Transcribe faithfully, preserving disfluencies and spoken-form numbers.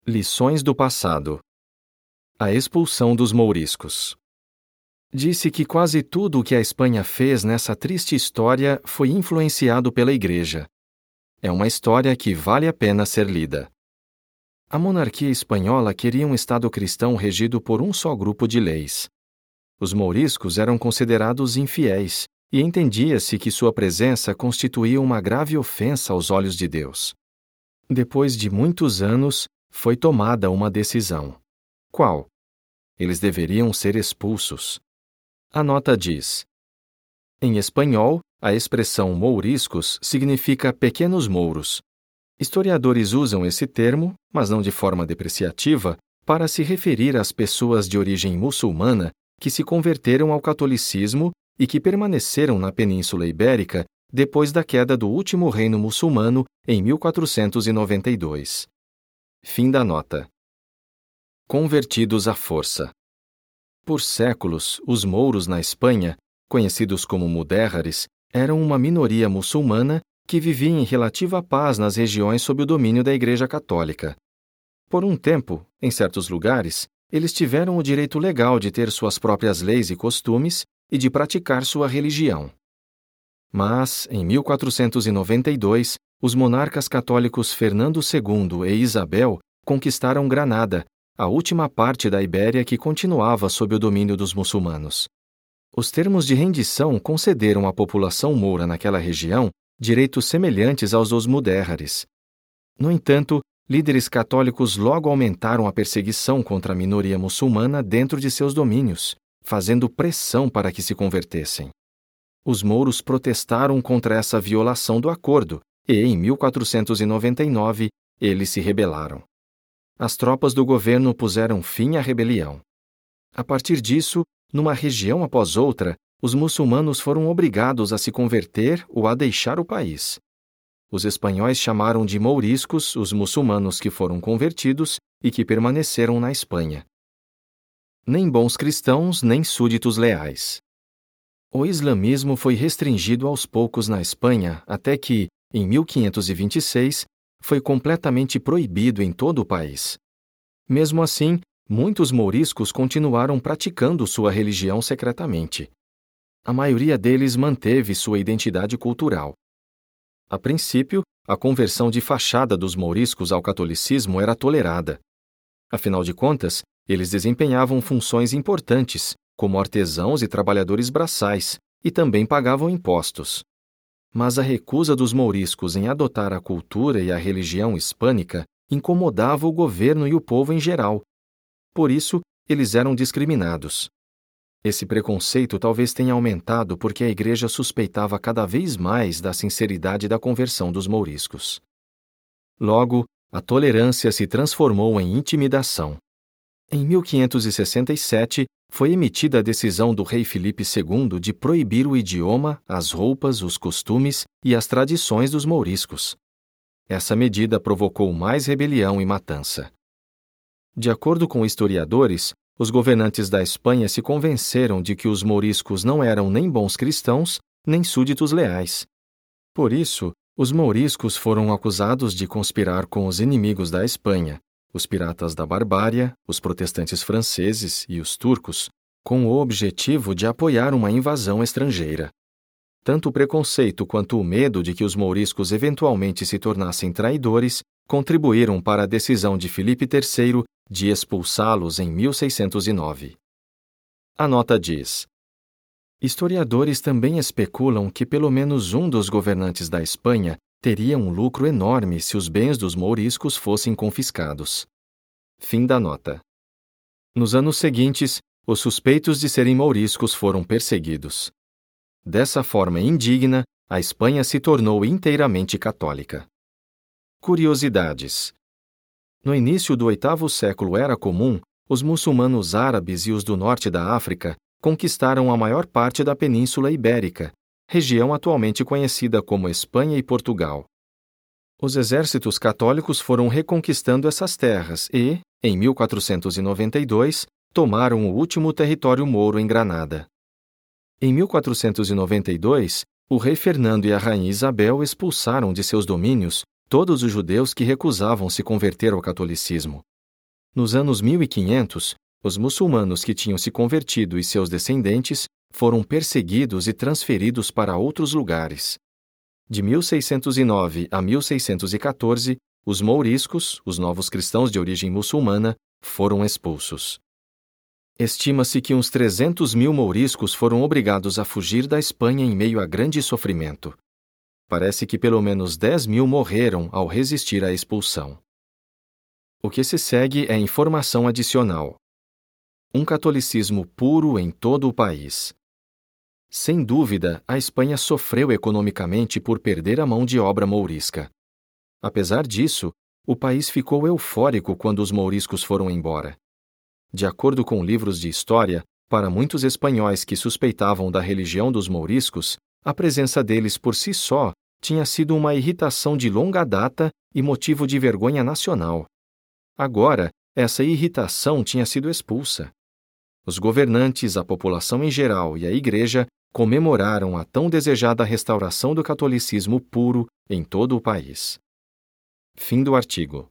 Lições do passado. A expulsão dos mouriscos. Disse que quase tudo o que a Espanha fez nessa triste história foi influenciado pela Igreja. É uma história que vale a pena ser lida. A monarquia espanhola queria um Estado cristão regido por um só grupo de leis. Os mouriscos eram considerados infiéis, e entendia-se que sua presença constituía uma grave ofensa aos olhos de Deus. Depois de muitos anos, foi tomada uma decisão. Qual? Eles deveriam ser expulsos. A nota diz: em espanhol, a expressão mouriscos significa pequenos mouros. Historiadores usam esse termo, mas não de forma depreciativa, para se referir às pessoas de origem muçulmana que se converteram ao catolicismo e que permaneceram na Península Ibérica depois da queda do último reino muçulmano em mil quatrocentos e noventa e dois. Fim da nota. Convertidos à força. Por séculos, os mouros na Espanha, conhecidos como mudéjares, eram uma minoria muçulmana que vivia em relativa paz nas regiões sob o domínio da Igreja Católica. Por um tempo, em certos lugares, eles tiveram o direito legal de ter suas próprias leis e costumes e de praticar sua religião. Mas, em mil quatrocentos e noventa e dois, os monarcas católicos Fernando segundo e Isabel conquistaram Granada, a última parte da Ibéria que continuava sob o domínio dos muçulmanos. Os termos de rendição concederam à população moura naquela região direitos semelhantes aos dos mudéjares. No entanto, líderes católicos logo aumentaram a perseguição contra a minoria muçulmana dentro de seus domínios, fazendo pressão para que se convertessem. Os mouros protestaram contra essa violação do acordo e, em mil quatrocentos e noventa e nove, eles se rebelaram. As tropas do governo puseram fim à rebelião. A partir disso, numa região após outra, os muçulmanos foram obrigados a se converter ou a deixar o país. Os espanhóis chamaram de mouriscos os muçulmanos que foram convertidos e que permaneceram na Espanha. Nem bons cristãos, nem súditos leais. O islamismo foi restringido aos poucos na Espanha até que, em mil quinhentos e vinte e seis, foi completamente proibido em todo o país. Mesmo assim, muitos mouriscos continuaram praticando sua religião secretamente. A maioria deles manteve sua identidade cultural. A princípio, a conversão de fachada dos mouriscos ao catolicismo era tolerada. Afinal de contas, eles desempenhavam funções importantes, como artesãos e trabalhadores braçais, e também pagavam impostos. Mas a recusa dos mouriscos em adotar a cultura e a religião hispânica incomodava o governo e o povo em geral. Por isso, eles eram discriminados. Esse preconceito talvez tenha aumentado porque a Igreja suspeitava cada vez mais da sinceridade da conversão dos mouriscos. Logo, a tolerância se transformou em intimidação. Em mil quinhentos e sessenta e sete, foi emitida a decisão do rei Filipe segundo de proibir o idioma, as roupas, os costumes e as tradições dos mouriscos. Essa medida provocou mais rebelião e matança. De acordo com historiadores, os governantes da Espanha se convenceram de que os mouriscos não eram nem bons cristãos, nem súditos leais. Por isso, os mouriscos foram acusados de conspirar com os inimigos da Espanha, os piratas da Barbária, os protestantes franceses e os turcos, com o objetivo de apoiar uma invasão estrangeira. Tanto o preconceito quanto o medo de que os mouriscos eventualmente se tornassem traidores contribuíram para a decisão de Filipe terceiro de expulsá-los em mil seiscentos e nove. A nota diz: historiadores também especulam que pelo menos um dos governantes da Espanha teria um lucro enorme se os bens dos mouriscos fossem confiscados. Fim da nota. Nos anos seguintes, os suspeitos de serem mouriscos foram perseguidos. Dessa forma indigna, a Espanha se tornou inteiramente católica. Curiosidades. No início do oitavo século era comum, os muçulmanos árabes e os do norte da África conquistaram a maior parte da Península Ibérica, região atualmente conhecida como Espanha e Portugal. Os exércitos católicos foram reconquistando essas terras e, em mil quatrocentos e noventa e dois, tomaram o último território mouro em Granada. Em mil quatrocentos e noventa e dois, o rei Fernando e a rainha Isabel expulsaram de seus domínios todos os judeus que recusavam se converter ao catolicismo, Nos anos mil e quinhentos, os muçulmanos que tinham se convertido e seus descendentes foram perseguidos e transferidos para outros lugares. De mil seiscentos e nove a mil seiscentos e quatorze, os mouriscos, os novos cristãos de origem muçulmana, foram expulsos. Estima-se que uns trezentos mil mouriscos foram obrigados a fugir da Espanha em meio a grande sofrimento. Parece que pelo menos dez mil morreram ao resistir à expulsão. O que se segue é informação adicional. Um catolicismo puro em todo o país. Sem dúvida, a Espanha sofreu economicamente por perder a mão de obra mourisca. Apesar disso, o país ficou eufórico quando os mouriscos foram embora. De acordo com livros de história, para muitos espanhóis que suspeitavam da religião dos mouriscos, a presença deles por si só tinha sido uma irritação de longa data e motivo de vergonha nacional. Agora, essa irritação tinha sido expulsa. Os governantes, a população em geral e a Igreja comemoraram a tão desejada restauração do catolicismo puro em todo o país. Fim do artigo.